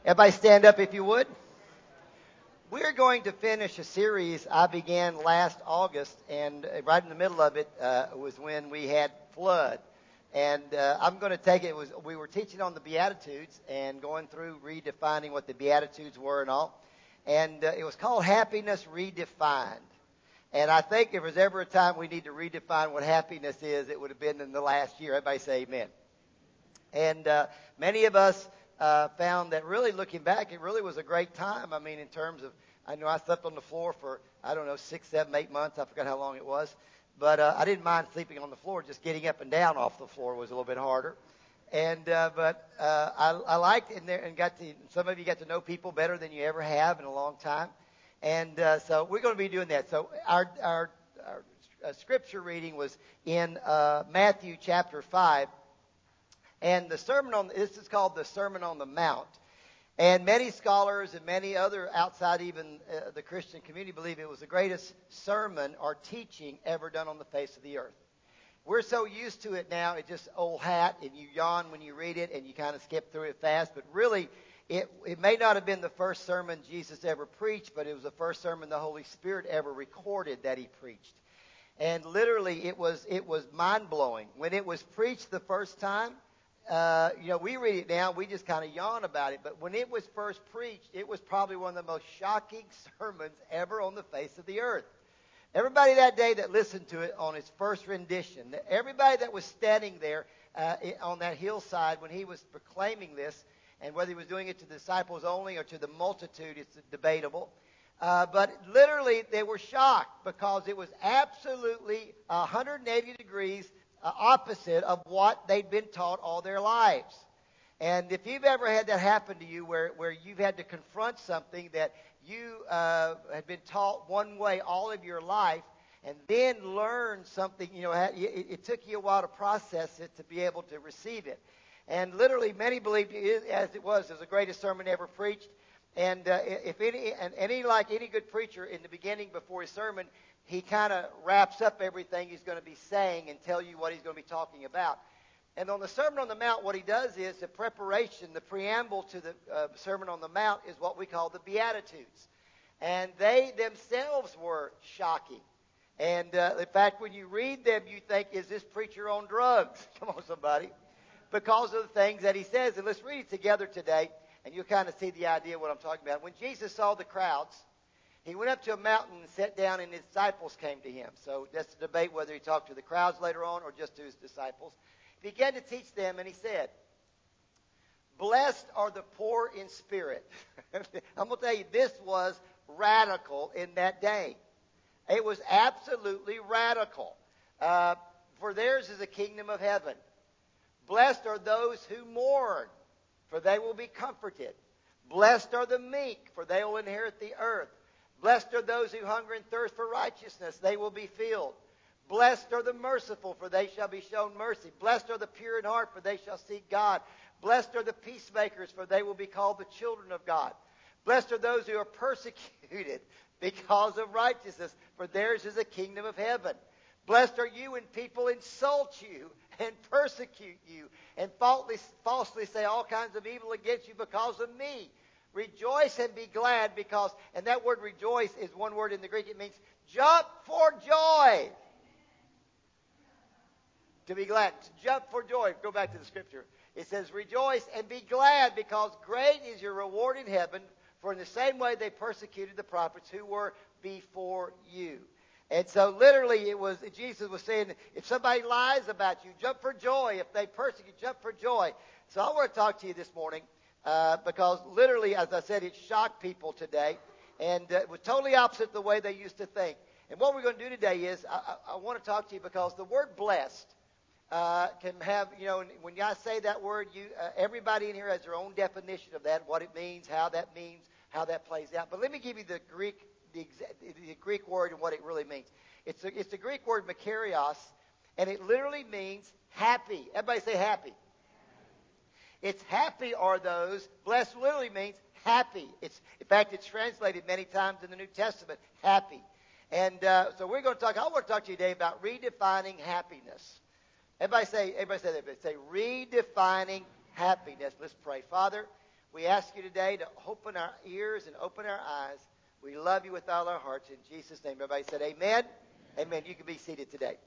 Everybody stand up if you would. We're going to finish a series I began last August, and right in the middle of it was when we had flood. And I'm going to take it. We were teaching on the Beatitudes and going through redefining what the Beatitudes were and all. And it was called Happiness Redefined. And I think if there's ever a time we need to redefine what happiness is, it would have been in the last year. Everybody say amen. And many of us found that really looking back, it really was a great time. I mean, in terms of, I know I slept on the floor for, 6, 7, 8 months. I forgot how long it was. But I didn't mind sleeping on the floor. Just getting up and down off the floor was a little bit harder. And I liked it in there and some of you got to know people better than you ever have in a long time. And so we're going to be doing that. So our scripture reading was in Matthew chapter 5. And this is called the Sermon on the Mount. And many scholars and many other outside even the Christian community believe it was the greatest sermon or teaching ever done on the face of the earth. We're so used to it now, it's just old hat, and you yawn when you read it, and you kind of skip through it fast. But really, it may not have been the first sermon Jesus ever preached, but it was the first sermon the Holy Spirit ever recorded that he preached. And literally, it was mind-blowing. When it was preached the first time, we read it now, we just kind of yawn about it. But when it was first preached, it was probably one of the most shocking sermons ever on the face of the earth. Everybody that day that listened to it on its first rendition, everybody that was standing there on that hillside when he was proclaiming this, and whether he was doing it to the disciples only or to the multitude, it's debatable. But literally, they were shocked because it was absolutely 180 degrees opposite of what they'd been taught all their lives. And if you've ever had that happen to you where you've had to confront something that you had been taught one way all of your life and then learn something, it took you a while to process it to be able to receive it. And literally many believed it was the greatest sermon ever preached. And like any good preacher in the beginning before his sermon, he kind of wraps up everything he's going to be saying and tell you what he's going to be talking about. And on the Sermon on the Mount, what he does is the preparation, the preamble to the Sermon on the Mount is what we call the Beatitudes. And they themselves were shocking. And in fact, when you read them, you think, is this preacher on drugs? Come on, somebody. Because of the things that he says. And let's read it together today, and you'll kind of see the idea of what I'm talking about. When Jesus saw the crowds, he went up to a mountain and sat down, and his disciples came to him. So that's the debate whether he talked to the crowds later on or just to his disciples. He began to teach them, and he said, "Blessed are the poor in spirit." I'm going to tell you, this was radical in that day. It was absolutely radical. For theirs is the kingdom of heaven. Blessed are those who mourn, for they will be comforted. Blessed are the meek, for they will inherit the earth. Blessed are those who hunger and thirst for righteousness, they will be filled. Blessed are the merciful, for they shall be shown mercy. Blessed are the pure in heart, for they shall see God. Blessed are the peacemakers, for they will be called the children of God. Blessed are those who are persecuted because of righteousness, for theirs is the kingdom of heaven. Blessed are you when people insult you and persecute you and falsely say all kinds of evil against you because of me. Rejoice and be glad because, and that word rejoice is one word in the Greek. It means jump for joy. To be glad. To jump for joy. Go back to the scripture. It says, rejoice and be glad because great is your reward in heaven. For in the same way they persecuted the prophets who were before you. And so literally Jesus was saying, if somebody lies about you, jump for joy. If they persecute, jump for joy. So I want to talk to you this morning because literally, as I said, it shocked people today. And it was totally opposite the way they used to think. And what we're going to do today is I want to talk to you because the word blessed can have, when I say that word, everybody in here has their own definition of that, what it means, how that plays out. But let me give you the Greek word and what it really means. It's the Greek word makarios, and it literally means happy. Everybody say happy. It's happy are those. Blessed literally means happy. In fact, it's translated many times in the New Testament, happy. And so I want to talk to you today about redefining happiness. Everybody say that. Say redefining happiness. Let's pray. Father, We ask you today to open our ears and open our eyes. We love you with all our hearts. In Jesus' name, everybody said amen. Amen. You can be seated today.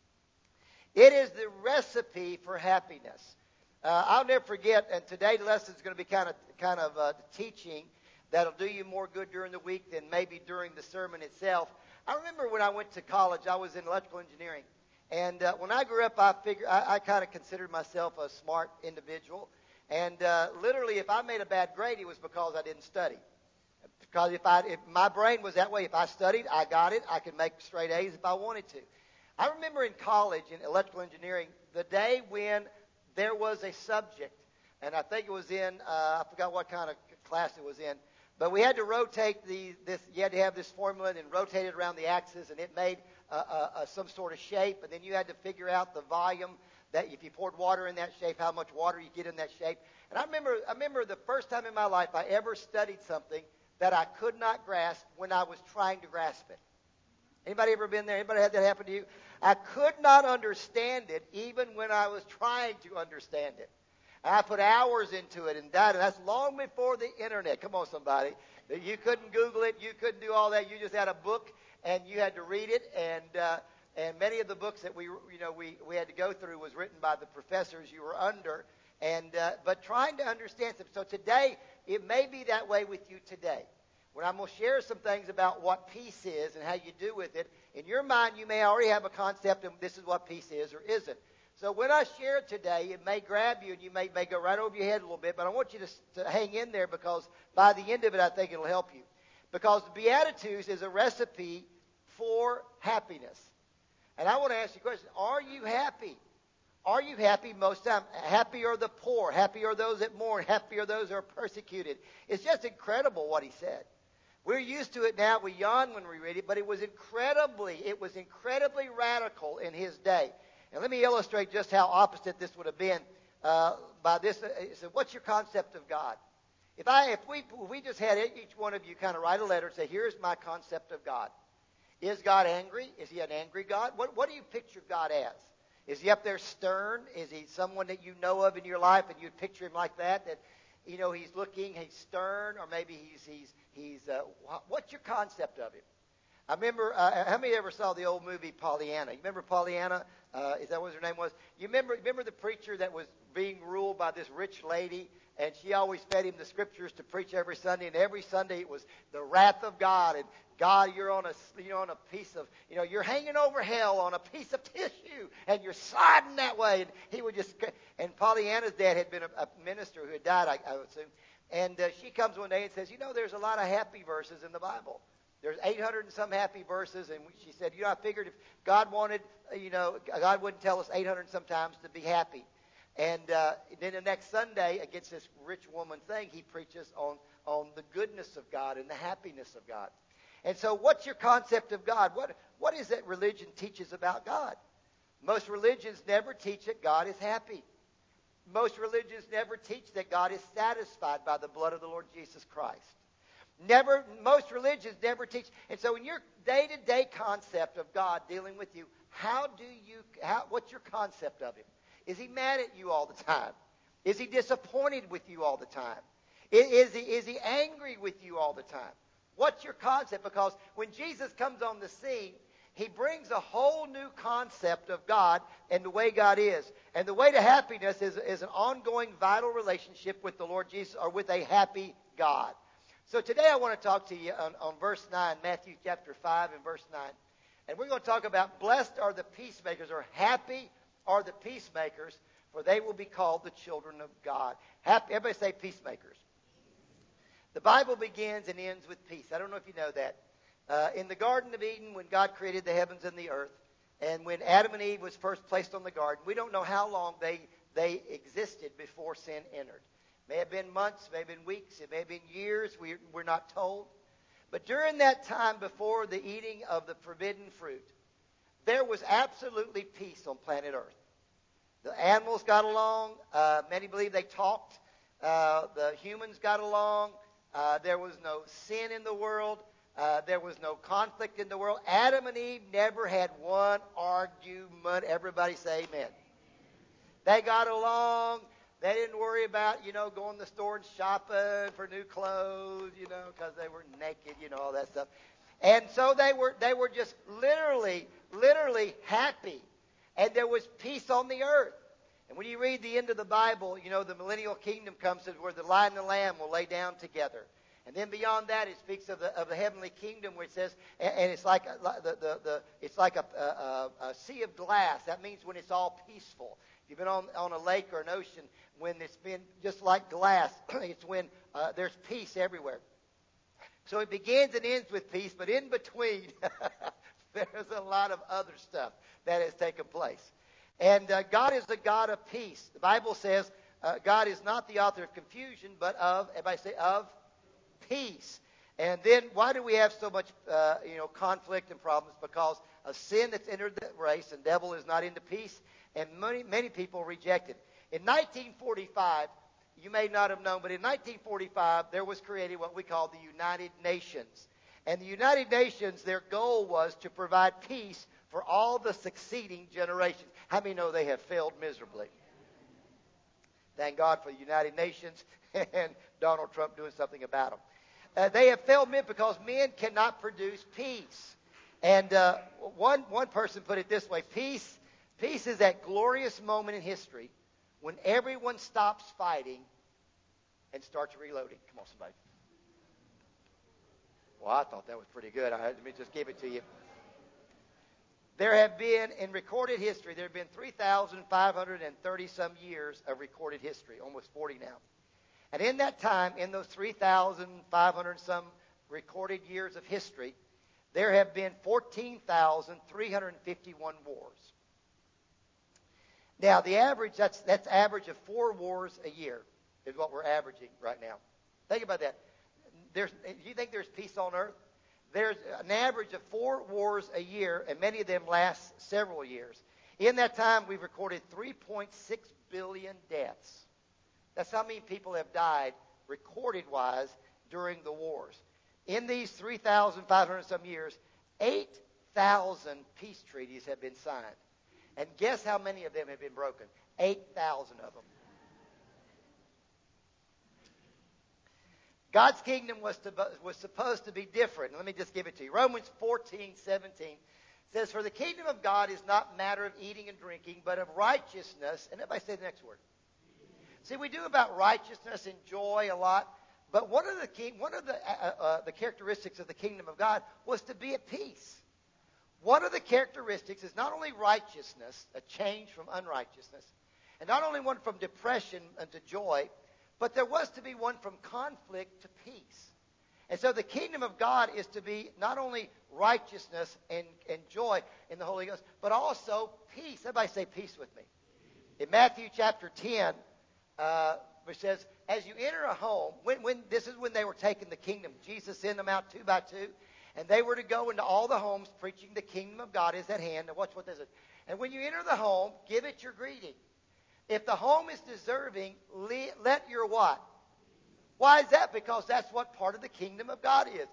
It is the recipe for happiness. I'll never forget, and today's lesson is going to be kind of teaching that'll do you more good during the week than maybe during the sermon itself. I remember when I went to college, I was in electrical engineering. And when I grew up, I kind of considered myself a smart individual. And literally, if I made a bad grade, it was because I didn't study. Because if my brain was that way, if I studied, I got it. I could make straight A's if I wanted to. I remember in college, in electrical engineering, the day when there was a subject, and I think it was in, I forgot what kind of class it was in, but we had to rotate you had to have this formula and rotate it around the axis, and it made some sort of shape, and then you had to figure out the volume that if you poured water in that shape, how much water you get in that shape. And I remember the first time in my life I ever studied something that I could not grasp when I was trying to grasp it. Anybody ever been there? Anybody had that happen to you? I could not understand it even when I was trying to understand it. And I put hours into it and that's long before the internet. Come on, somebody. You couldn't Google it. You couldn't do all that. You just had a book and you had to read it. And many of the books that we had to go through was written by the professors you were under. But trying to understand them. So today, it may be that way with you today. When I'm going to share some things about what peace is and how you do with it, in your mind you may already have a concept of this is what peace is or isn't. So when I share it today, it may grab you and you may go right over your head a little bit, but I want you to hang in there because by the end of it I think it'll help you. Because the Beatitudes is a recipe for happiness. And I want to ask you a question. Are you happy? Are you happy most of the time? Happy are the poor. Happy are those that mourn. Happy are those that are persecuted. It's just incredible what he said. We're used to it now. We yawn when we read it, but it was incredibly radical in his day. And let me illustrate just how opposite this would have been by this. So what's your concept of God? If we just had each one of you kind of write a letter and say, here's my concept of God. Is God angry? Is he an angry God? What do you picture God as? Is he up there stern? Is he someone that you know of in your life and you'd picture him like that? That, you know, he's stern, or maybe what's your concept of him? I remember, how many ever saw the old movie Pollyanna? You remember Pollyanna? Is that what her name was? You remember the preacher that was being ruled by this rich lady, and she always fed him the scriptures to preach every Sunday, and every Sunday it was the wrath of God, and God, you're on a piece of, you're hanging over hell on a piece of tissue, and you're sliding that way, and he would just, and Pollyanna's dad had been a minister who had died, I would assume, and she comes one day and says, there's a lot of happy verses in the Bible. There's 800 and some happy verses, and she said, I figured if God wanted, God wouldn't tell us 800 and sometimes to be happy. And then the next Sunday, against this rich woman thing, he preaches on the goodness of God and the happiness of God. And so what's your concept of God? What is that religion teaches about God? Most religions never teach that God is happy. Most religions never teach that God is satisfied by the blood of the Lord Jesus Christ. Most religions never teach. And so in your day-to-day concept of God dealing with you, what's your concept of him? Is he mad at you all the time? Is he disappointed with you all the time? Is he angry with you all the time? What's your concept? Because when Jesus comes on the scene, he brings a whole new concept of God and the way God is. And the way to happiness is an ongoing, vital relationship with the Lord Jesus, or with a happy God. So today I want to talk to you on verse 9, Matthew chapter 5 and verse 9. And we're going to talk about blessed are the peacemakers, or happy are the peacemakers, for they will be called the children of God. Happy, everybody say peacemakers. The Bible begins and ends with peace. I don't know if you know that. In the Garden of Eden, when God created the heavens and the earth, and when Adam and Eve was first placed on the garden, we don't know how long they existed before sin entered. May have been months, may have been weeks, it may have been years, we're not told. But during that time before the eating of the forbidden fruit, there was absolutely peace on planet Earth. The animals got along. Many believe they talked. The humans got along. There was no sin in the world. There was no conflict in the world. Adam and Eve never had one argument. Everybody say amen. They got along. They didn't worry about, going to the store and shopping for new clothes, because they were naked, all that stuff. And so they were just literally happy. And there was peace on the earth. And when you read the end of the Bible, the millennial kingdom comes where the lion and the lamb will lay down together. And then beyond that, it speaks of the heavenly kingdom, where it says, and it's like it's like a sea of glass. That means when it's all peaceful. If you've been on a lake or an ocean, when it's been just like glass, it's when there's peace everywhere. So it begins and ends with peace, but in between, there's a lot of other stuff that has taken place. And God is the God of peace. The Bible says God is not the author of confusion, but everybody say, of peace. And then why do we have so much, conflict and problems? Because of sin that's entered the race, and the devil is not into peace, and many people reject it. In 1945, you may not have known, but in 1945, there was created what we call the United Nations. And the United Nations, their goal was to provide peace for all the succeeding generations. How many know they have failed miserably? Thank God for the United Nations and Donald Trump doing something about them. They have failed men because men cannot produce peace. And one person put it this way: peace is that glorious moment in history when everyone stops fighting and starts reloading. Come on, somebody. Well, I thought that was pretty good. Let me just give it to you. There have been, in recorded history, there have been 3,530 some years of recorded history, almost 40 now. And in that time, in those 3,500 some recorded years of history, there have been 14,351 wars. Now, the average, that's average of 4 wars a year is what we're averaging right now. Think about that. Do you think there's peace on earth? There's an average of 4 wars a year, and many of them last several years. In that time, we've recorded 3.6 billion deaths. That's how many people have died, recorded-wise, during the wars. In these 3,500 some years, 8,000 peace treaties have been signed. And guess how many of them have been broken? 8,000 of them. God's kingdom was supposed to be different. Let me just give it to you. Romans 14:17 says, "For the kingdom of God is not matter of eating and drinking, but of righteousness." And everybody say the next word. See, we do about righteousness and joy a lot, but one of the characteristics of the kingdom of God was to be at peace. One of the characteristics is not only righteousness, a change from unrighteousness, and not only one from depression into joy, but there was to be one from conflict to peace. And so the kingdom of God is to be not only righteousness and joy in the Holy Ghost, but also peace. Everybody say peace with me. In Matthew chapter 10, which says, as you enter a home, this is when they were taking the kingdom. Jesus sent them out 2 by 2, and they were to go into all the homes preaching the kingdom of God is at hand. Now watch what this is. And when you enter the home, give it your greeting. If the home is deserving, let your what? Why is that? Because that's what part of the kingdom of God is.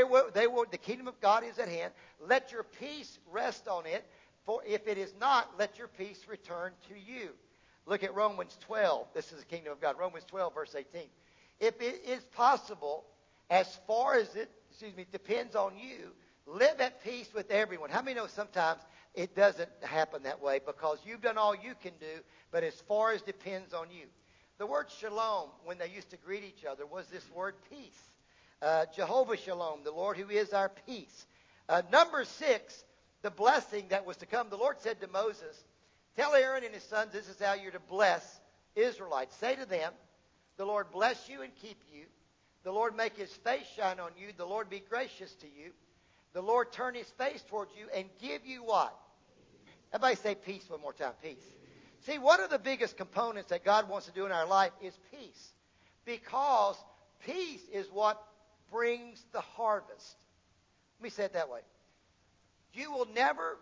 The kingdom of God is at hand. Let your peace rest on it. For if it is not, let your peace return to you. Look at Romans 12. This is the kingdom of God. Romans 12, verse 18. If it is possible, as far as it depends on you, live at peace with everyone. How many know sometimes it doesn't happen that way because you've done all you can do, but as far as depends on you. The word shalom, when they used to greet each other, was this word peace. Jehovah Shalom, the Lord who is our peace. Number 6, the blessing that was to come. The Lord said to Moses, tell Aaron and his sons, this is how you're to bless Israelites. Say to them, the Lord bless you and keep you. The Lord make his face shine on you. The Lord be gracious to you. The Lord turn his face towards you and give you what? Everybody say peace one more time. Peace. See, one of the biggest components that God wants to do in our life is peace. Because peace is what brings the harvest. Let me say it that way. You will never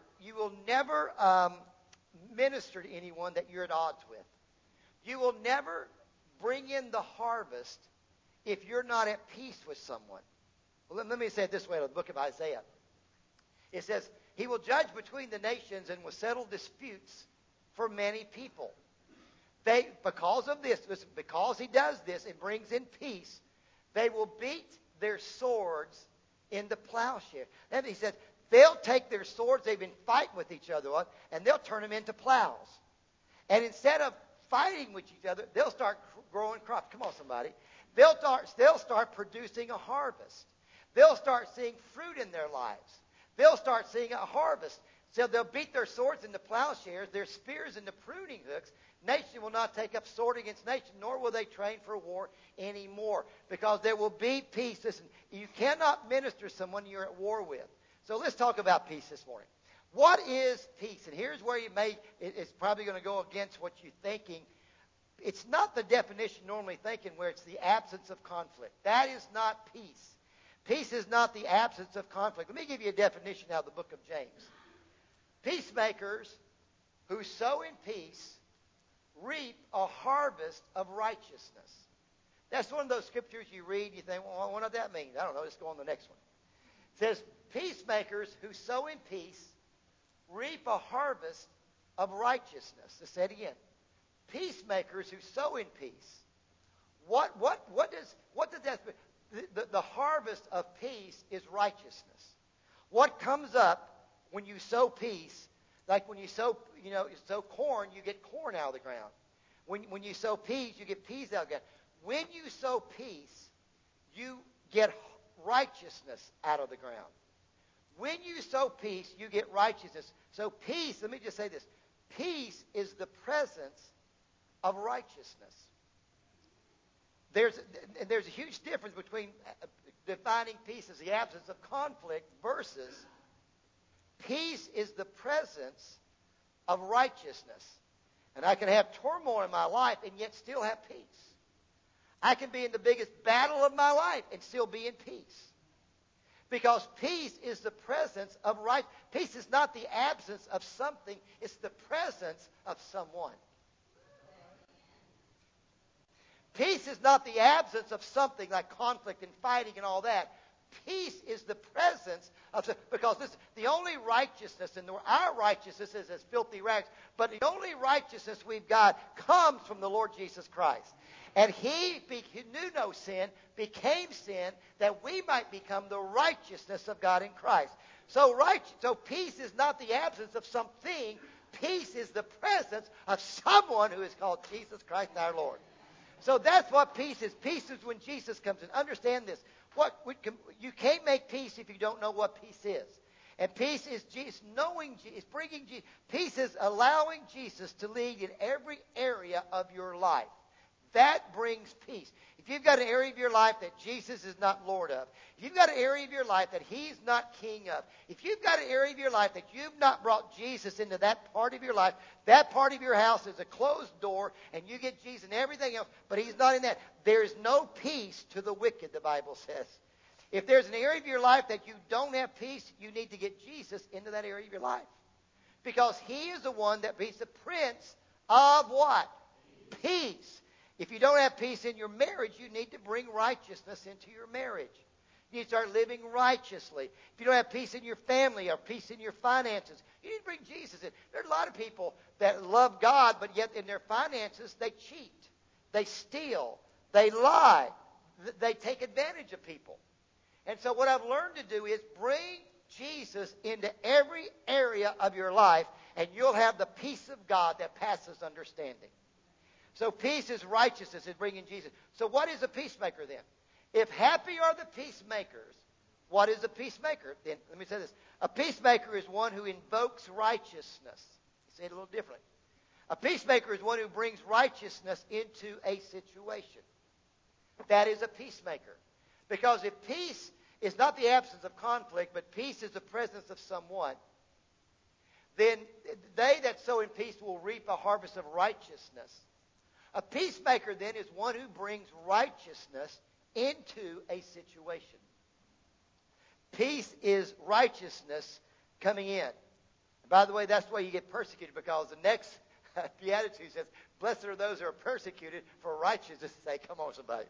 minister to anyone that you're at odds with. You will never bring in the harvest if you're not at peace with someone. Well, let me say it this way in the book of Isaiah. It says, he will judge between the nations and will settle disputes for many people. Because of this, because he does this and brings in peace, they will beat their swords in the plowshare. Then he says, they'll take their swords they've been fighting with each other on, and they'll turn them into plows. And instead of fighting with each other, they'll start growing crops. Come on, somebody. They'll start producing a harvest. They'll start seeing fruit in their lives. They'll start seeing a harvest. So they'll beat their swords into plowshares, their spears into pruning hooks. Nation will not take up sword against nation, nor will they train for war anymore, because there will be peace. Listen, you cannot minister to someone you're at war with. So let's talk about peace this morning. What is peace? And here's where it's probably going to go against what you're thinking. It's not the definition normally thinking where it's the absence of conflict. That is not peace. Peace is not the absence of conflict. Let me give you a definition out of the book of James. Peacemakers who sow in peace reap a harvest of righteousness. That's one of those scriptures you read, you think, well, what does that mean? I don't know. Let's go on to the next one. It says, peacemakers who sow in peace reap a harvest of righteousness. Let's say it again. Peacemakers who sow in peace. What does that mean? The harvest of peace is righteousness. What comes up when you sow peace? Like when you sow corn, you get corn out of the ground. When you sow peas, you get peas out of the ground. When you sow peace, you get righteousness out of the ground. When you sow peace, you get righteousness. So peace, let me just say this. Peace is the presence of righteousness. There's a huge difference between defining peace as the absence of conflict versus peace is the presence of righteousness. And I can have turmoil in my life and yet still have peace. I can be in the biggest battle of my life and still be in peace. Because peace is the presence of right. Peace is not the absence of something. It's the presence of someone. Peace is not the absence of something like conflict and fighting and all that. Peace is the presence of, because the only righteousness, and our righteousness is as filthy rags, but the only righteousness we've got comes from the Lord Jesus Christ. And he knew no sin, became sin, that we might become the righteousness of God in Christ. So peace is not the absence of something. Peace is the presence of someone who is called Jesus Christ our Lord. So that's what peace is. Peace is when Jesus comes in. Understand this. You can't make peace if you don't know what peace is. And peace is Jesus, knowing Jesus, bringing Jesus. Peace is allowing Jesus to lead in every area of your life. That brings peace. If you've got an area of your life that Jesus is not Lord of, if you've got an area of your life that He's not King of, if you've got an area of your life that you've not brought Jesus into that part of your life, that part of your house is a closed door, and you get Jesus and everything else, but He's not in that, there is no peace to the wicked, the Bible says. If there's an area of your life that you don't have peace, you need to get Jesus into that area of your life. Because He is the one that He's the Prince of what? Peace. If you don't have peace in your marriage, you need to bring righteousness into your marriage. You need to start living righteously. If you don't have peace in your family or peace in your finances, you need to bring Jesus in. There are a lot of people that love God, but yet in their finances, they cheat. They steal. They lie. They take advantage of people. And so what I've learned to do is bring Jesus into every area of your life, and you'll have the peace of God that passes understanding. So peace is righteousness, is bringing Jesus. So what is a peacemaker then? If happy are the peacemakers, what is a peacemaker? Then let me say this. A peacemaker is one who invokes righteousness. Say it a little differently. A peacemaker is one who brings righteousness into a situation. That is a peacemaker. Because if peace is not the absence of conflict, but peace is the presence of someone, then they that sow in peace will reap a harvest of righteousness. A peacemaker, then, is one who brings righteousness into a situation. Peace is righteousness coming in. And by the way, that's why you get persecuted, because the next beatitude says, blessed are those who are persecuted for righteousness' sake. Come on, somebody.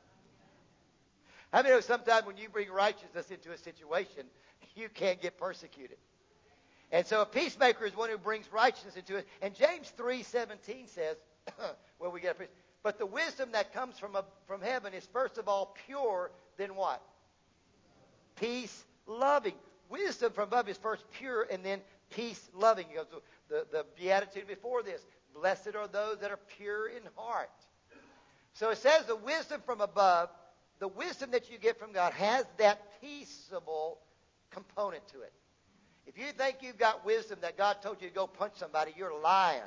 How many know sometimes when you bring righteousness into a situation, you can't get persecuted? And so a peacemaker is one who brings righteousness into it. And James 3:17 says, where we get a peace. But the wisdom that comes from heaven is first of all pure, then what? Peace loving. Wisdom from above is first pure and then peace loving. You know, the beatitude before this, blessed are those that are pure in heart. So it says the wisdom from above, the wisdom that you get from God has that peaceable component to it. If you think you've got wisdom that God told you to go punch somebody, you're lying.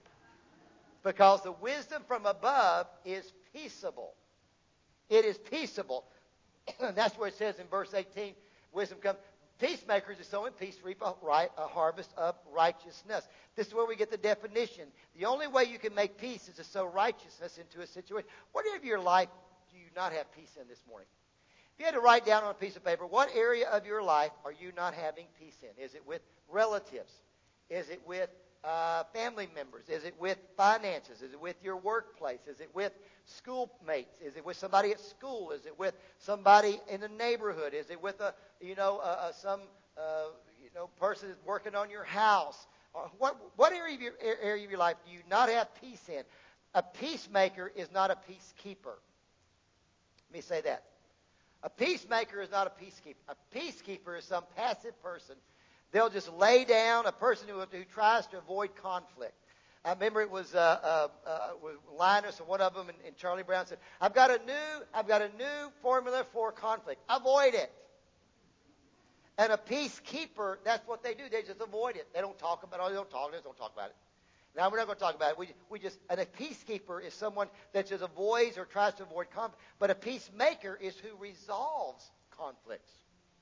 Because the wisdom from above is peaceable. It is peaceable. And that's where it says in verse 18, wisdom comes. Peacemakers are sowing peace, reap a harvest of righteousness. This is where we get the definition. The only way you can make peace is to sow righteousness into a situation. What area of your life do you not have peace in this morning? If you had to write down on a piece of paper, what area of your life are you not having peace in? Is it with relatives? Is it with family members? Is it with finances? Is it with your workplace? Is it with schoolmates? Is it with somebody at school? Is it with somebody in the neighborhood? Is it with some person that's working on your house? What area of your life do you not have peace in? A peacemaker is not a peacekeeper. Let me say that. A peacemaker is not a peacekeeper. A peacekeeper is some passive person. They'll just lay down, a person who tries to avoid conflict. I remember it was Linus or one of them, and Charlie Brown said, "I've got a new formula for conflict. Avoid it." And a peacekeeper, that's what they do. They just avoid it. They don't talk about it. They don't talk about it. Now, we're not going to talk about it. And a peacekeeper is someone that just avoids or tries to avoid conflict. But a peacemaker is who resolves conflicts.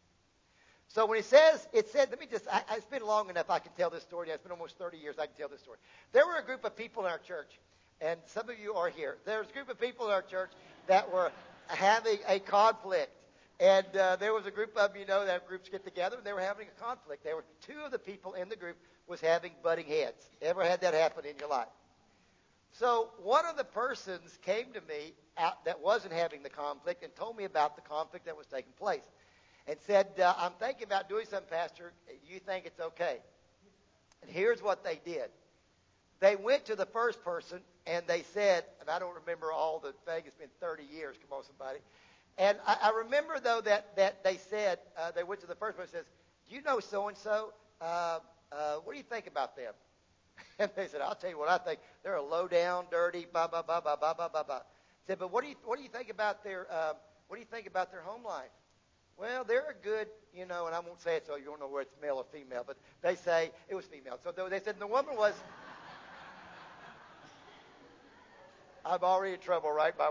So when it said, it's been long enough I can tell this story. It's been almost 30 years I can tell this story. There were a group of people in our church, and some of you are here. There was a group of people in our church that were having a conflict. And there was a group of, that groups get together, and they were having a conflict. There were two of the people in the group was having butting heads. Ever had that happen in your life? So one of the persons came to me that wasn't having the conflict and told me about the conflict that was taking place. And said, I'm thinking about doing something, Pastor. You think it's okay? And here's what they did. They went to the first person, and they said, and I don't remember all the things. It's been 30 years. Come on, somebody. And I remember, though, that they said, they went to the first person and says, do you know so-and-so? What do you think about them? And they said, I'll tell you what I think. They're a low-down, dirty, blah, blah, blah, blah, blah, blah, blah, blah. I said, but what do you think about their home life? Well, they're a good, and I won't say it so you don't know whether it's male or female, but they say it was female. So they said the woman was, I'm already in trouble, right? My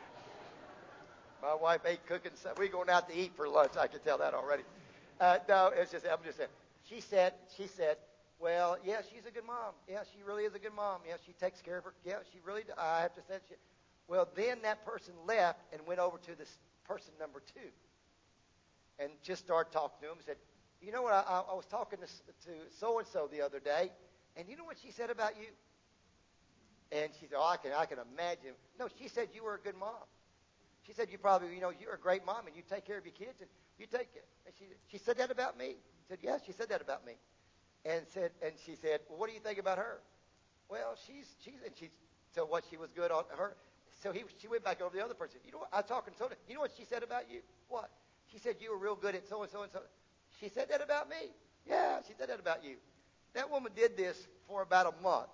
wife ate cooking. We're going out to eat for lunch. I can tell that already. No, I'm just saying. She said, well, yeah, she's a good mom. Yeah, she really is a good mom. Yeah, she takes care of her. Yeah, she really does. I have to say, well, then that person left and went over to this person number two. And just started talking to him and said, you know what, I was talking to so-and-so the other day, and you know what she said about you? And she said, I can imagine. No, she said you were a good mom. She said you probably, you're a great mom, and you take care of your kids, and you take care. And she said that about me. I said, yes, she said that about me. And she said, well, what do you think about her? Well, so what, she was good on her. So she went back over to the other person. You know what, I was talking to her. You know what she said about you? What? She said you were real good at so-and-so and so. She said that about me. Yeah, she said that about you. That woman did this for about a month.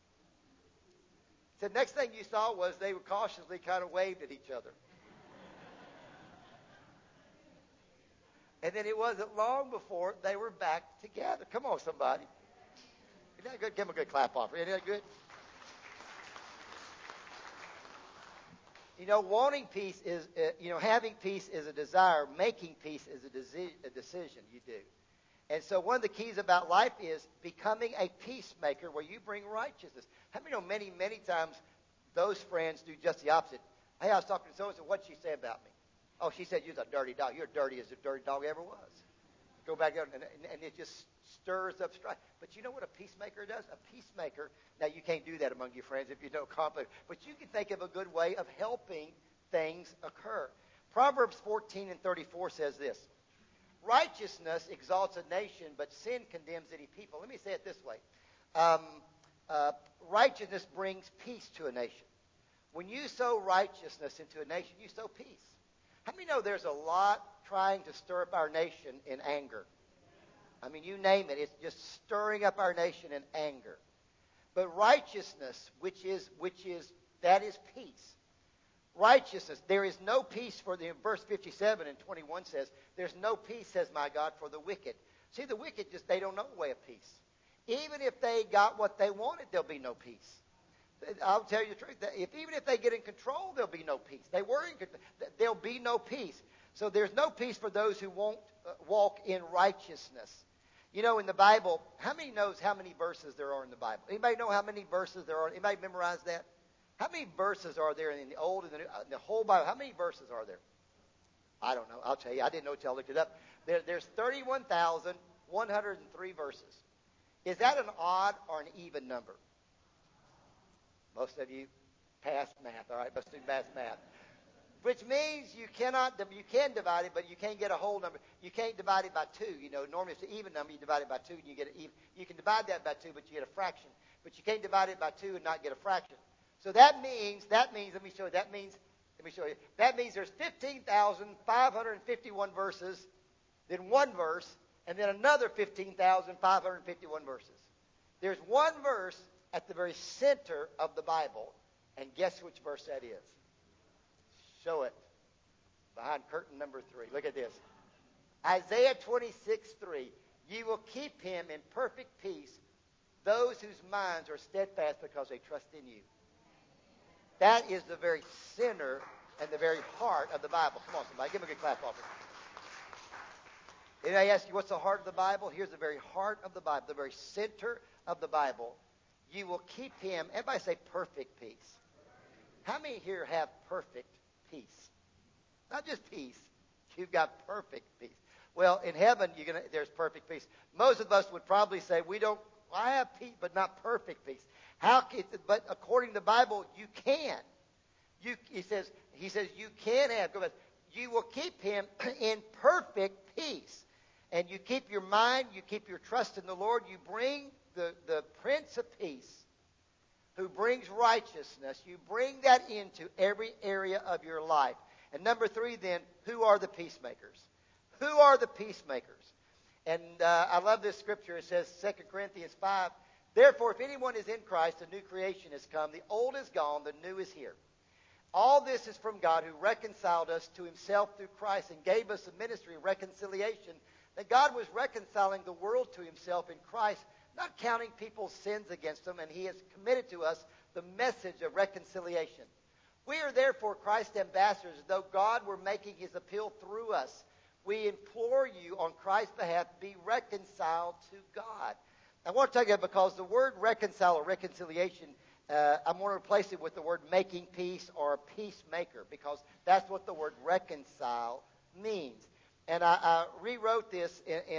The next thing you saw was they were cautiously kind of waved at each other. And then it wasn't long before they were back together. Come on, somebody. Isn't that good? Give them a good clap off. Isn't that good? Wanting peace is, having peace is a desire. Making peace is a decision you do. And so one of the keys about life is becoming a peacemaker where you bring righteousness. How many know many times those friends do just the opposite? Hey, I was talking to so-and-so. What'd she say about me? Oh, she said you're a dirty dog. You're dirty as a dirty dog ever was. Go back there, and it just stirs up strife. But you know what a peacemaker does? A peacemaker, now you can't do that among your friends if you know conflict, but you can think of a good way of helping things occur. Proverbs 14:34 says this, righteousness exalts a nation, but sin condemns any people. Let me say it this way. uh, righteousness brings peace to a nation. When you sow righteousness into a nation, you sow peace. How many know there's a lot trying to stir up our nation in anger? I mean, you name it. It's just stirring up our nation in anger. But righteousness, that is peace. Righteousness, there is no peace for the, verse 57 and 21 says, there's no peace, says my God, for the wicked. See, the wicked they don't know the way of peace. Even if they got what they wanted, there'll be no peace. I'll tell you the truth. Even if they get in control, there'll be no peace. They were in control. There'll be no peace. So there's no peace for those who won't walk in righteousness. You know, in the Bible, how many knows how many verses there are in the Bible? Anybody know how many verses there are? Anybody memorize that? How many verses are there in the Old and the New, the whole Bible? How many verses are there? I don't know. I'll tell you. I didn't know until I looked it up. There's 31,103 verses. Is that an odd or an even number? Most of you passed math. All right, let's do math. Which means you can divide it, but you can't get a whole number. You can't divide it by 2. You know, normally it's an even number. You divide it by 2, and you get an even. You can divide that by 2, but you get a fraction. But you can't divide it by 2 and not get a fraction. So that means. Let me show you. That means there's 15,551 verses, then one verse, and then another 15,551 verses. There's one verse at the very center of the Bible, and guess which verse that is? Show it. Behind curtain number 3. Look at this. Isaiah 26:3. You will keep him in perfect peace, those whose minds are steadfast because they trust in you. That is the very center and the very heart of the Bible. Come on, somebody. Give him a good clap off it. And I ask you, what's the heart of the Bible? Here's the very heart of the Bible, the very center of the Bible. You will keep him, everybody say perfect peace. How many here have perfect peace? Not just peace. You've got perfect peace. Well, in heaven, there's perfect peace. Most of us would probably say, I have peace, but not perfect peace. But according to the Bible, you can. He says you can have. You will keep him in perfect peace. And you keep your mind, you keep your trust in the Lord. You bring the Prince of Peace, who brings righteousness. You bring that into every area of your life. And number 3, then, who are the peacemakers? Who are the peacemakers? And I love this scripture. It says, 2 Corinthians 5, therefore, if anyone is in Christ, a new creation has come. The old is gone, the new is here. All this is from God, who reconciled us to himself through Christ and gave us a ministry of reconciliation. That God was reconciling the world to himself in Christ, not counting people's sins against them, and he has committed to us the message of reconciliation. We are therefore Christ's ambassadors, as though God were making his appeal through us. We implore you on Christ's behalf, be reconciled to God. I want to tell you because the word reconcile or reconciliation, I'm going to replace it with the word making peace or peacemaker, because that's what the word reconcile means. And I rewrote this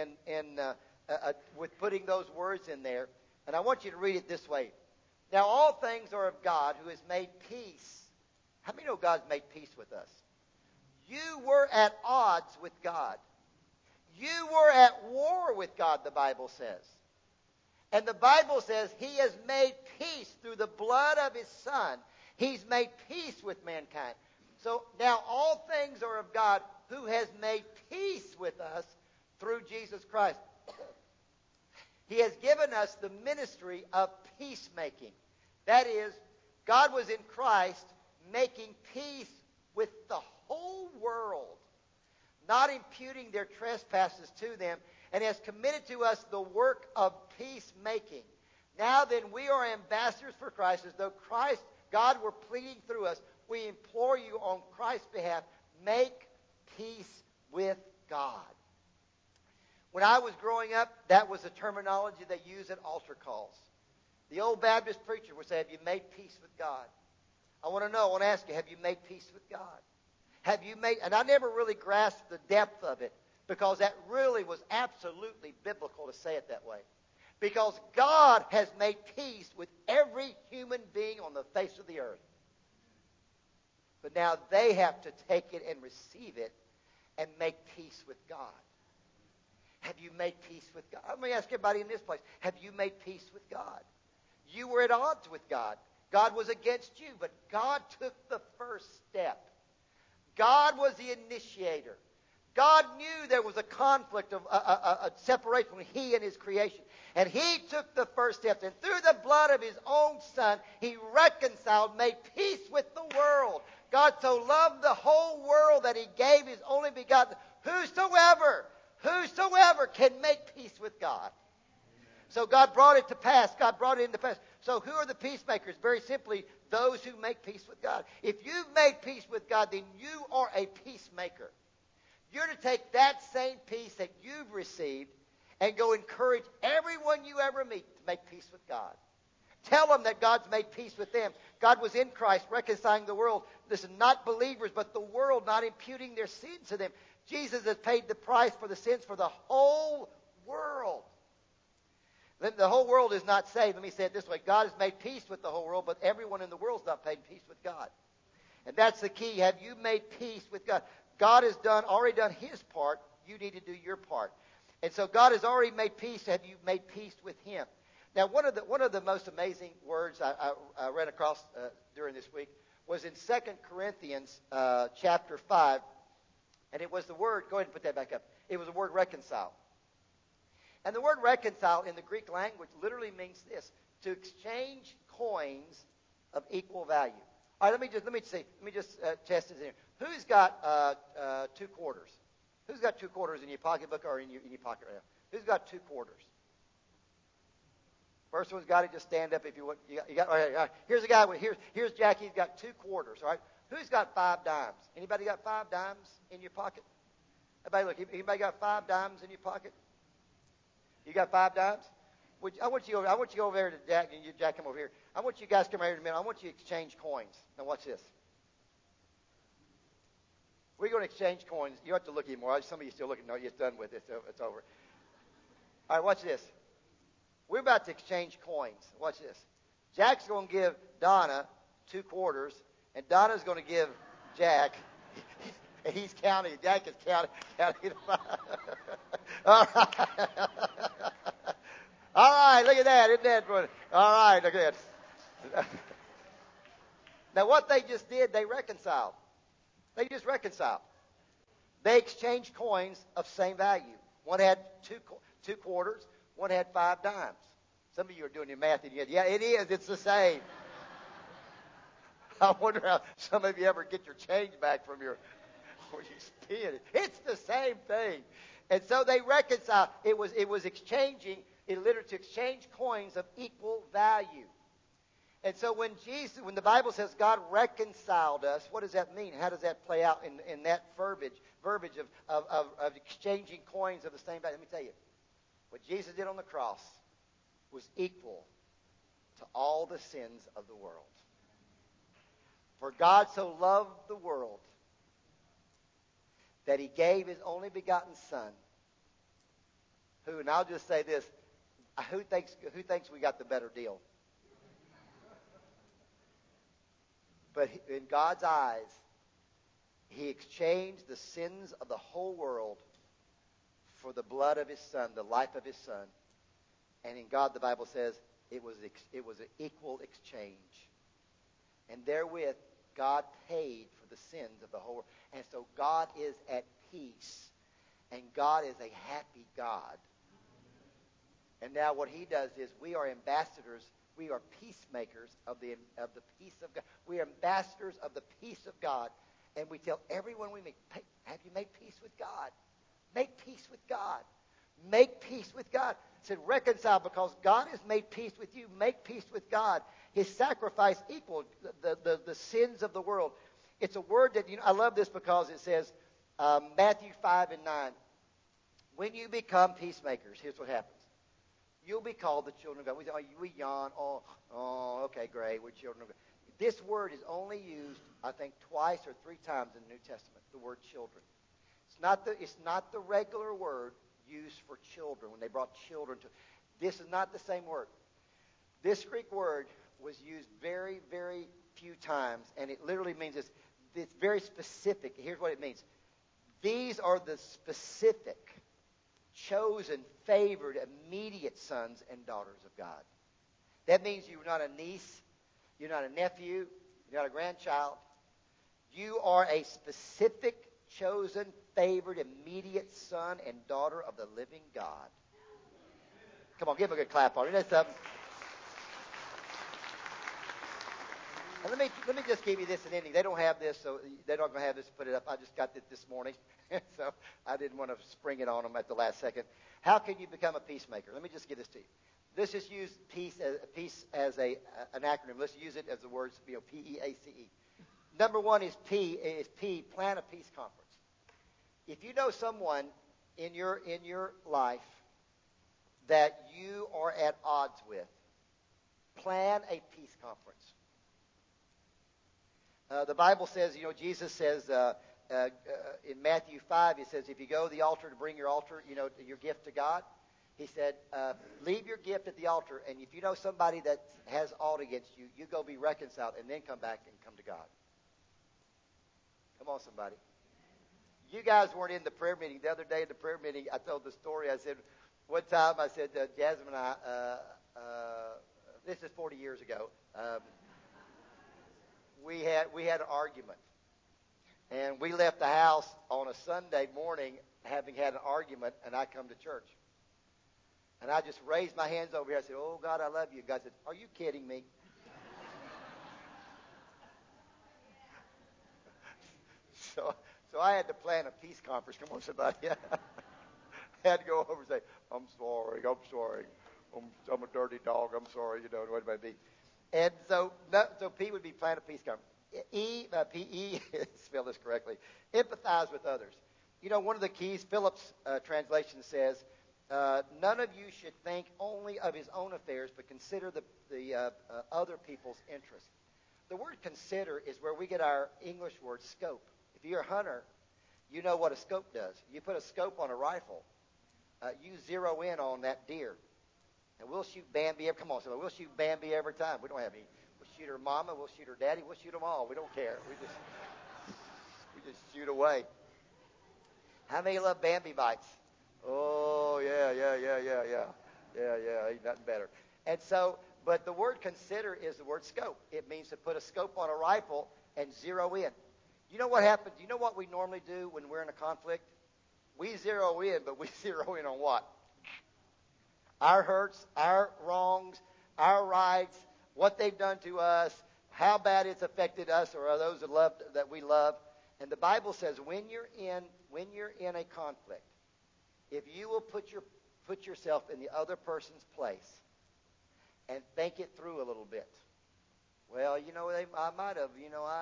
with putting those words in there. And I want you to read it this way. Now all things are of God, who has made peace. How many know God's made peace with us? You were at odds with God. You were at war with God, the Bible says. And the Bible says he has made peace through the blood of his Son. He's made peace with mankind. So now all things are of God, who has made peace with us through Jesus Christ. He has given us the ministry of peacemaking. That is, God was in Christ making peace with the whole world, not imputing their trespasses to them, and has committed to us the work of peacemaking. Now then, we are ambassadors for Christ, as though God were pleading through us. We implore you on Christ's behalf, make peace with God. When I was growing up, that was the terminology they used at altar calls. The old Baptist preacher would say, have you made peace with God? I want to ask you, have you made peace with God? And I never really grasped the depth of it, because that really was absolutely biblical to say it that way. Because God has made peace with every human being on the face of the earth. But now they have to take it and receive it and make peace with God. Have you made peace with God? Let me ask everybody in this place, have you made peace with God? You were at odds with God. God was against you, but God took the first step. God was the initiator. God knew there was a conflict of a separation between He and His creation. And He took the first step. And through the blood of His own Son, He reconciled, made peace with the world. God so loved the whole world that He gave His only begotten. Whosoever can make peace with God. So God brought it to pass. God brought it into pass. So who are the peacemakers? Very simply, those who make peace with God. If you've made peace with God, then you are a peacemaker. You're to take that same peace that you've received and go encourage everyone you ever meet to make peace with God. Tell them that God's made peace with them. God was in Christ reconciling the world. This is not believers, but the world, not imputing their sins to them. Jesus has paid the price for the sins for the whole world. The whole world is not saved. Let me say it this way. God has made peace with the whole world, but everyone in the world is not made peace with God. And that's the key. Have you made peace with God? God has already done His part. You need to do your part. And so God has already made peace. Have you made peace with Him? Now, one of the most amazing words I read across during this week was in 2 Corinthians chapter 5. And it was the word, go ahead and put that back up. It was the word reconcile. And the word reconcile in the Greek language literally means this: to exchange coins of equal value. All right, let me just test this in here. Who's got 2 quarters? Who's got 2 quarters in your pocketbook or in your pocket right now? Who's got 2 quarters? First one's got it. Just stand up if you want. You got all right. Here's a guy. Here's Jackie. He's got 2 quarters. All right. Who's got 5 dimes? Anybody got 5 dimes in your pocket? Everybody, look. Anybody got 5 dimes in your pocket? You got 5 dimes? I want you to go over there to Jack, and Jack, come over here. I want you guys to come over here in a minute. I want you to exchange coins. Now watch this. We're going to exchange coins. You don't have to look anymore. Some of you still looking. No, you're done with it. It's over. All right, watch this. We're about to exchange coins. Watch this. Jack's going to give Donna 2 quarters, and Donna's going to give Jack. And he's counting. Jack is counting. All right. All right. Look at that. Isn't that funny? All right. Look at that. Now, what they just did, they reconciled. They just reconciled. They exchanged coins of same value. One had 2 quarters. One had 5 dimes. Some of you are doing your math in your head. Yeah, it is. It's the same. I wonder how some of you ever get your change back from your... you spin it. It's the same thing. And so they reconciled. It was exchanging, literally to exchange coins of equal value. And so when the Bible says God reconciled us, what does that mean? How does that play out in that verbiage of exchanging coins of the same value? Let me tell you. What Jesus did on the cross was equal to all the sins of the world. For God so loved the world that He gave His only begotten Son, who, and I'll just say this, who thinks we got the better deal? But in God's eyes, He exchanged the sins of the whole world for the blood of His Son, the life of His Son. And in God, the Bible says, it was an equal exchange. And therewith, God paid for the sins of the whole world. And so God is at peace. And God is a happy God. And now what He does is we are ambassadors. We are peacemakers of the peace of God. We are ambassadors of the peace of God. And we tell everyone we meet, hey, have you made peace with God? Make peace with God. Make peace with God. It said reconcile because God has made peace with you. Make peace with God. His sacrifice equaled the sins of the world. It's a word that, I love this because it says, Matthew 5 and 9, when you become peacemakers, here's what happens. You'll be called the children of God. We yawn. Oh, okay, great. We're children of God. This word is only used, I think, twice or 3 times in the New Testament, the word children. It's not the regular word used for children when they brought children to. This is not the same word. This Greek word was used very, very few times, and it literally means this. It's very specific. Here's what it means. These are the specific, chosen, favored, immediate sons and daughters of God. That means you're not a niece, you're not a nephew, you're not a grandchild. You are a specific, chosen, favored, immediate son and daughter of the living God. Come on, give him a good clap on it. That's something. And let me just give you this in ending. They don't have this, so they're not going to have this to put it up. I just got it this morning, so I didn't want to spring it on them at the last second. How can you become a peacemaker? Let me just give this to you. Let's just use peace as an acronym. Let's use it as the words, P-E-A-C-E. Number one is P, plan a peace conference. If you know someone in your life that you are at odds with, plan a peace conference. The Bible says, Jesus says in Matthew 5, he says, if you go to the altar to bring your your gift to God, he said, leave your gift at the altar, and if you know somebody that has aught against you, you go be reconciled, and then come back and come to God. Come on, somebody. You guys weren't in the prayer meeting. The other day in the prayer meeting, I told the story. I said, one time I said, Jasmine and I, this is 40 years ago, we had an argument. And we left the house on a Sunday morning having had an argument, and I come to church. And I just raised my hands over here. I said, oh, God, I love you. God said, are you kidding me? So I had to plan a peace conference. Come on, somebody. I had to go over and say, I'm sorry. I'm a dirty dog. I'm sorry. What it might be. And so P would be plan a peace conference. P-E, spell this correctly, empathize with others. One of the keys, Phillips' translation says, none of you should think only of his own affairs, but consider the other people's interests. The word consider is where we get our English word scope. If you're a hunter, you know what a scope does. You put a scope on a rifle, you zero in on that deer. And we'll shoot Bambi. Come on, somebody. We'll shoot Bambi every time. We don't have any. We'll shoot her mama. We'll shoot her daddy. We'll shoot them all. We don't care. We just shoot away. How many love Bambi bites? Oh, yeah. Ain't nothing better. And so, but the word consider is the word scope. It means to put a scope on a rifle and zero in. You know what happens? You know what we normally do when we're in a conflict? We zero in, but we zero in on what? Our hurts, our wrongs, our rights, what they've done to us, how bad it's affected us or those that we love. And the Bible says when you're in a conflict, if you will put yourself in the other person's place and think it through a little bit. Well, I might have,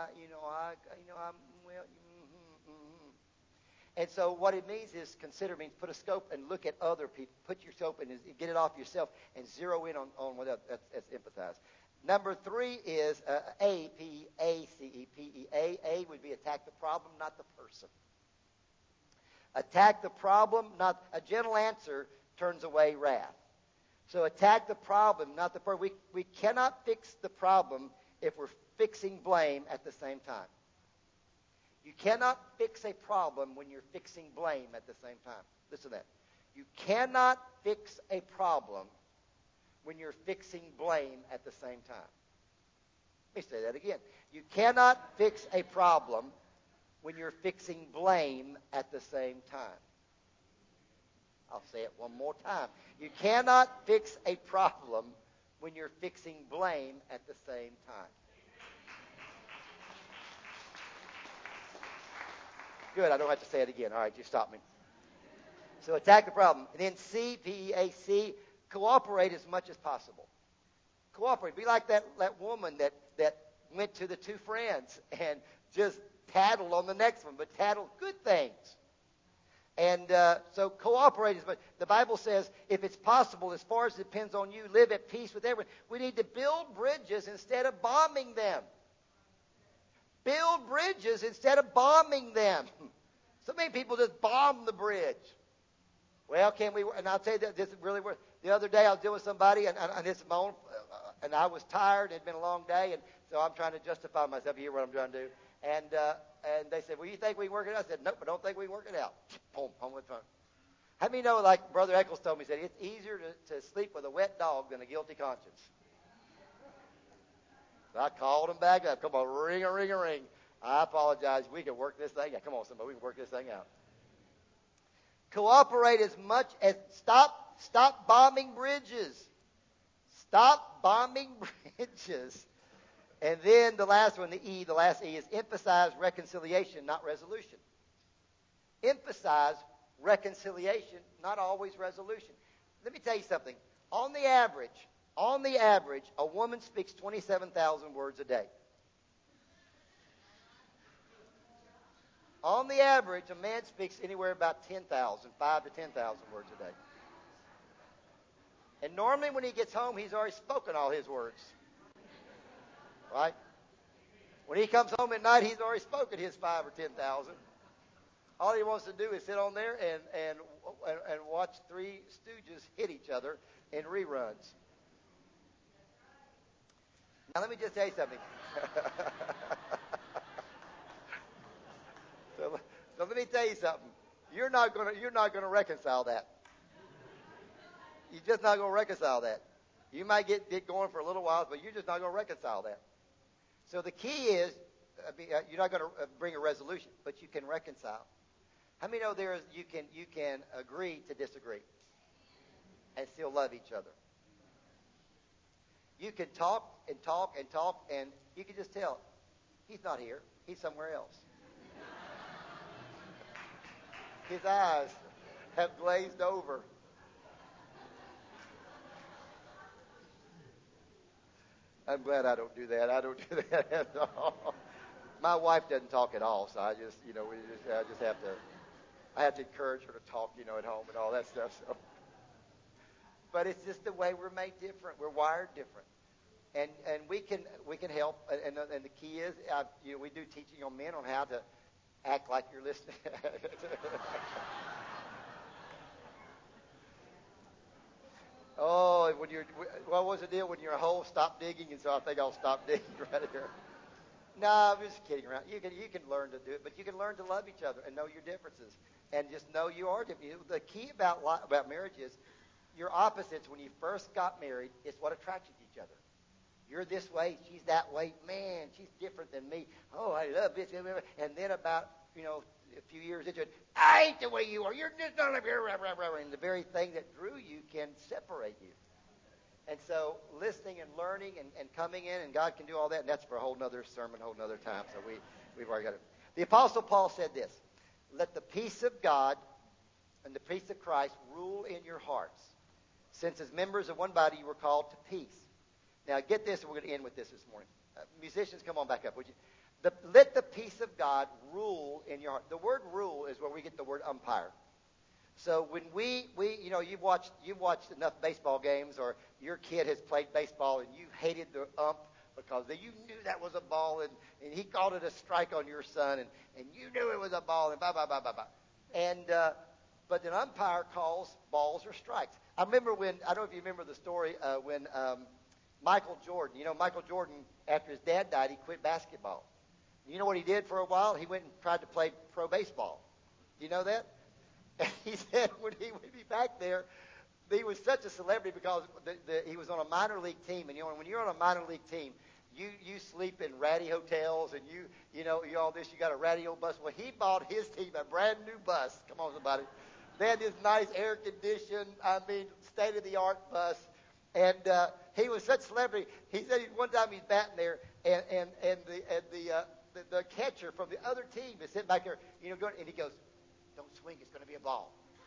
And so what it means is consider means put a scope and look at other people. Put your scope and get it off yourself and zero in on what that's empathize. Number 3 is A, P-A-C-E, P-E-A. A would be attack the problem, not the person. Attack the problem, not a gentle answer turns away wrath. So attack the problem, not the person. We cannot fix the problem if we're fixing blame at the same time. You cannot fix a problem when you're fixing blame at the same time. Listen to that. You cannot fix a problem when you're fixing blame at the same time. Let me say that again. You cannot fix a problem when you're fixing blame at the same time. I'll say it one more time. You cannot fix a problem when you're fixing blame at the same time. Good, I don't have to say it again. All right, you stop me. So attack the problem. And then C, P-E-A-C, cooperate as much as possible. Cooperate. Be like that woman that went to the 2 friends and just tattled on the next one, but tattled good things. And so cooperate as much. The Bible says, if it's possible, as far as it depends on you, live at peace with everyone. We need to build bridges instead of bombing them. Build bridges instead of bombing them. So many people just bomb the bridge. Well, can we? And I'll tell you that this is really worth. The other day I was dealing with somebody, and this is my own, and I was tired. It had been a long day, and so I'm trying to justify myself. You hear what I'm trying to do? And they said, "Well, you think we can work it out?" I said, "Nope, I don't think we can work it out." Boom, home with phone. How many know, like Brother Eccles told me, he said it's easier to sleep with a wet dog than a guilty conscience. So I called him back up. Come on, ring a ring a ring. I apologize. We can work this thing out. Come on, somebody. We can work this thing out. Cooperate as much as stop bombing bridges. Stop bombing bridges. And then the last one, the last E is emphasize reconciliation, not resolution. Emphasize reconciliation, not always resolution. Let me tell you something. On the average, a woman speaks 27,000 words a day. On the average, a man speaks anywhere about 10,000, 5 to 10,000 words a day. And normally when he gets home, he's already spoken all his words. Right? When he comes home at night, he's already spoken his 5 or 10,000. All he wants to do is sit on there and watch Three Stooges hit each other in reruns. Now let me just tell you something. So let me tell you something. You're not gonna reconcile that. You're just not gonna reconcile that. You might get going for a little while, but you're just not gonna reconcile that. So the key is, you're not gonna bring a resolution, but you can reconcile. How many know you can agree to disagree and still love each other? You can talk and talk and talk, and you can just tell he's not here. He's somewhere else. His eyes have glazed over. I'm glad I don't do that. I don't do that at all. My wife doesn't talk at all, so I just have to encourage her to talk, at home and all that stuff. So, but it's just the way we're made different. We're wired different, and we can help. And the key is, we do teaching on men on how to act like you're listening. Oh, what was the deal when you're a hole? Stop digging, and so I think I'll stop digging right here. No, I'm just kidding around. You can learn to do it, but you can learn to love each other and know your differences, and just know you are different. The key about marriage is your opposites. When you first got married, it's what attracted each other. You're this way, she's that way. Man, she's different than me. Oh, I love this. And then about a few years into it, I hate the way you are. You're just not like here. And the very thing that drew you can separate you. And so listening and learning and coming in, and God can do all that, and that's for a whole nother sermon, a whole nother time. So we've already got it. The Apostle Paul said this: let the peace of God and the peace of Christ rule in your hearts, since as members of one body you were called to peace. Now get this, and we're going to end with this morning. Musicians, come on back up, would you? Let the peace of God rule in your heart. The word rule is where we get the word umpire. So when you've watched enough baseball games, or your kid has played baseball and you hated the ump because you knew that was a ball, and he called it a strike on your son, and you knew it was a ball, and blah, blah, blah, blah, blah. And, but an umpire calls balls or strikes. I remember I don't know if you remember the story, when Michael Jordan, Michael Jordan, after his dad died, he quit basketball. You know what he did for a while? He went and tried to play pro baseball. Do you know that? And he said when he would be back there, he was such a celebrity because he was on a minor league team. And when you're on a minor league team, you sleep in ratty hotels, and you all this. You got a ratty old bus. Well, he bought his team a brand new bus. Come on, somebody. They had this nice air conditioned, state of the art bus. And he was such a celebrity. He said one time he's batting there, and the catcher from the other team is sitting back there, going, and he goes, "Don't swing, it's going to be a ball."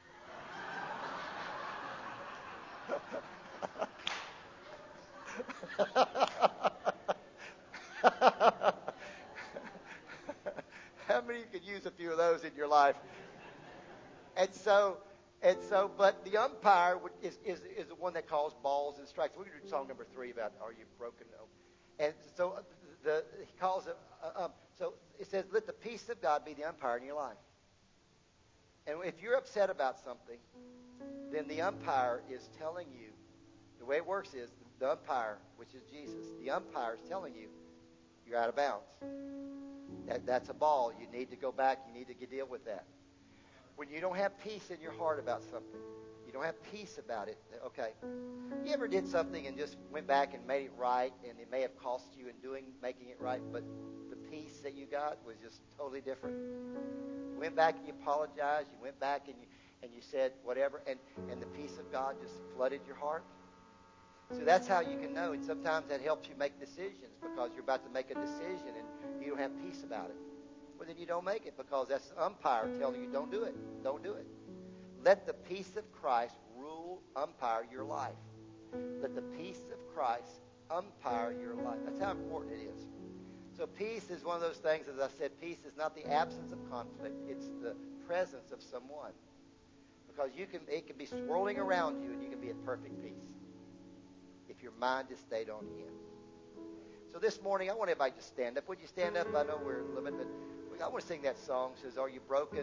How many of you could use a few of those in your life? And so, but the umpire is the one that calls balls and strikes. We're going to do song number 3 about "Are You Broken?" And so he calls it. So it says, "Let the peace of God be the umpire in your life." And if you're upset about something, then the umpire is telling you. The way it works is the umpire, which is Jesus, the umpire is telling you you're out of bounds. That's a ball. You need to go back. You need to deal with that. When you don't have peace in your heart about something, you don't have peace about it. Okay. You ever did something and just went back and made it right, and it may have cost you in making it right, but the peace that you got was just totally different? You went back and you apologized. You went back and you said whatever, and the peace of God just flooded your heart. So that's how you can know. And sometimes that helps you make decisions, because you're about to make a decision and you don't have peace about it. Well, then you don't make it, because that's the umpire telling you don't do it. Don't do it. Let the peace of Christ umpire your life. Let the peace of Christ umpire your life. That's how important it is. So peace is one of those things, as I said, peace is not the absence of conflict. It's the presence of someone. Because it can be swirling around you, and you can be at perfect peace if your mind is stayed on Him. So this morning, I want everybody to stand up. Would you stand up? I know we're limited, but I want to sing that song. It says, "Are you broken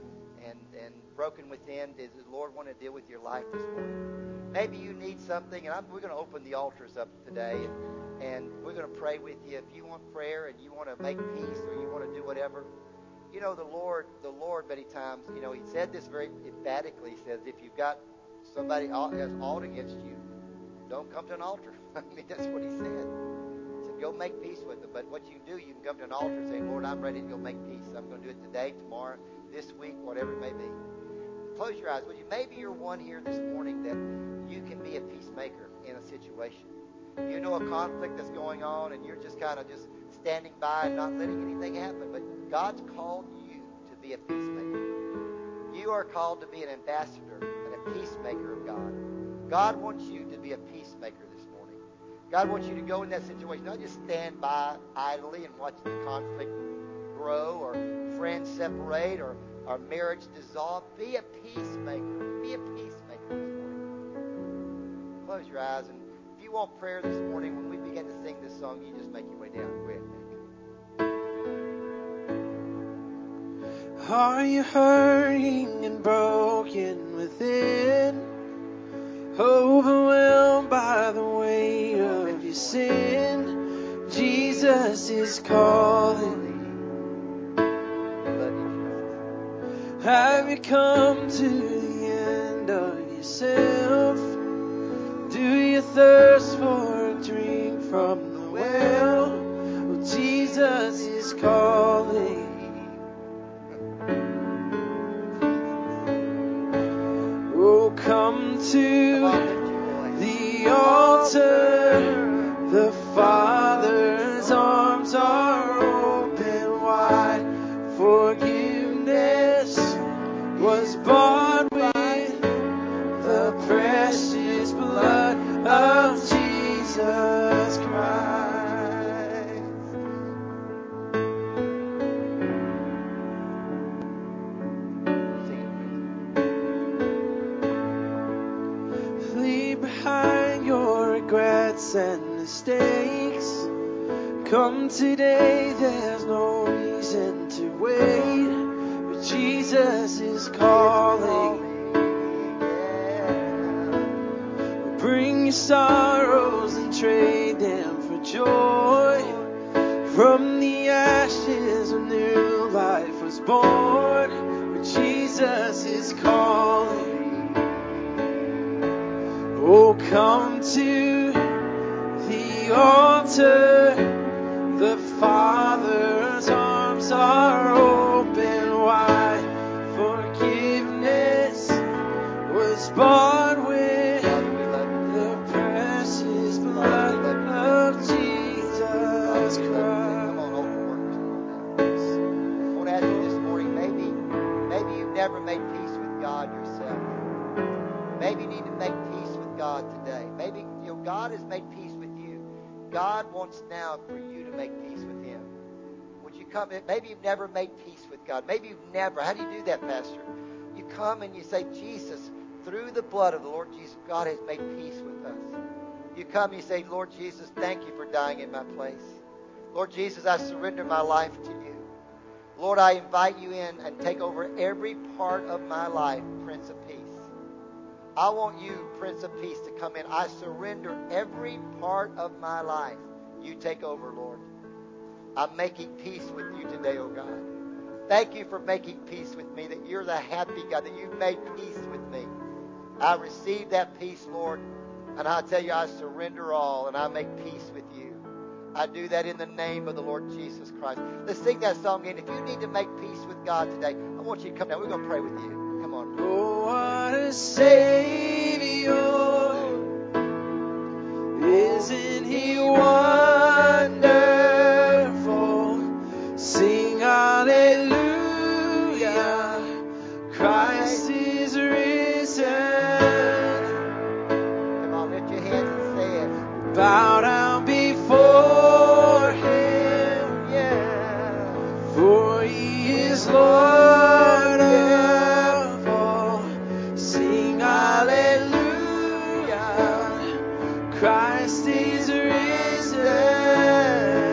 and broken within? Does the Lord want to deal with your life this morning?" Maybe you need something, and we're going to open the altars up today, and we're going to pray with you. If you want prayer and you want to make peace, or you want to do whatever, you know, the Lord many times, you know, He said this very emphatically. He says, if you've got somebody has ought against you, don't come to an altar. I mean, that's what He said. He said, go make peace with them. But what you can do, you can come to an altar and say, Lord, I'm ready to go make peace. I'm going to do it today, tomorrow, this week, whatever it may be. Close your eyes, would you? Maybe you're one here this morning that you can be a peacemaker in a situation. You know a conflict that's going on, and you're just kind of just standing by and not letting anything happen. But God's called you to be a peacemaker. You are called to be an ambassador and a peacemaker of God. God wants you to be a peacemaker this morning. God wants you to go in that situation, not just stand by idly and watch the conflict grow, or friends separate, or our marriage dissolve. Be a peacemaker. Be a peacemaker this morning. Close your eyes, and if you want prayer this morning, when we begin to sing this song, you just make your way down. Go ahead. Are you hurting and broken within? Overwhelmed by the weight of your sin? Jesus is calling. Have you come to the end of yourself? Do you thirst for a drink from the well? Well, Jesus is calling. Oh, come to the altar. The Father's arms are open wide. Forgiveness was bought with the precious blood of Jesus Christ. Leave behind your regrets and mistakes. Come today, there's no reason to wait. But Jesus is calling. Bring your sorrows and trade them for joy. From the ashes a new life was born. But Jesus is calling. Oh, come to the altar. The Father's arms are open wide. Forgiveness was bought with the precious blood of Jesus Christ. Come on, open works. I want to ask you this morning, maybe you've never made peace with God yourself. Maybe you need to make peace with God today. Maybe God has made peace with you. God wants now for you to make peace with Him. Would you come in? Maybe you've never made peace with God. Maybe you've never. How do you do that, Pastor? You come and you say, Jesus, through the blood of the Lord Jesus, God has made peace with us. You come and you say, Lord Jesus, thank you for dying in my place. Lord Jesus, I surrender my life to you. Lord, I invite you in and take over every part of my life, Prince of Peace. I want you, Prince of Peace, to come in. I surrender every part of my life. You take over, Lord. I'm making peace with you today, oh God. Thank you for making peace with me, that you're the happy God, that you've made peace with me. I receive that peace, Lord. And I tell you, I surrender all and I make peace with you. I do that in the name of the Lord Jesus Christ. Let's sing that song again. If you need to make peace with God today, I want you to come down. We're going to pray with you. Come on. Oh, what a Savior. Isn't He wonderful? Sing hallelujah. Christ is risen. Come on, lift your hands and say it. Bow down before Him, Yeah. for He is Lord of all. Sing hallelujah. Christ is risen.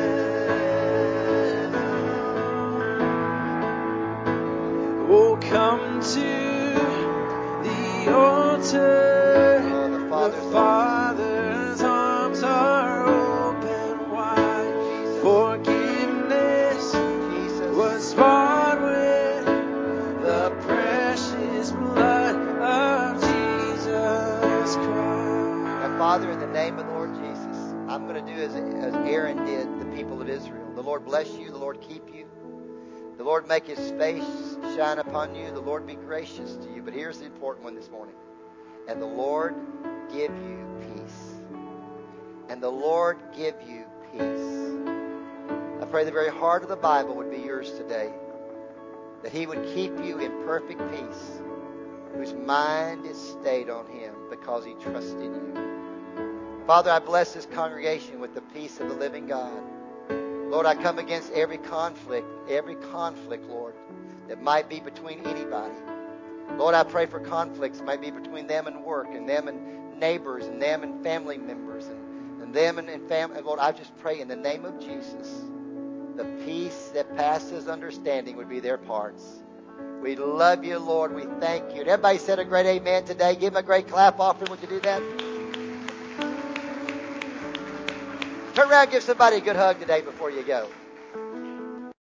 Oh, come to the altar. The Father's arms are open wide. Forgiveness was bought with the precious blood of Jesus Christ. And Father, in the name of the Lord Jesus, I'm going to do as Aaron did the people of Israel. The Lord bless you. The Lord keep you. The Lord make His face shine upon you. The Lord be gracious to you. But here's the important one this morning. And the Lord give you peace. And the Lord give you peace. I pray the very heart of the Bible would be yours today. That He would keep you in perfect peace, whose mind is stayed on Him because he trusts in you. Father, I bless this congregation with the peace of the living God. Lord, I come against every conflict, Lord, that might be between anybody. Lord, I pray for conflicts might be between them and work, and them and neighbors, and them and family members, and them and family. Lord, I just pray in the name of Jesus, the peace that passes understanding would be their parts. We love you, Lord. We thank you. And everybody said a great amen today. Give them a great clap offering. Would you do that? Turn around and give somebody a good hug today before you go.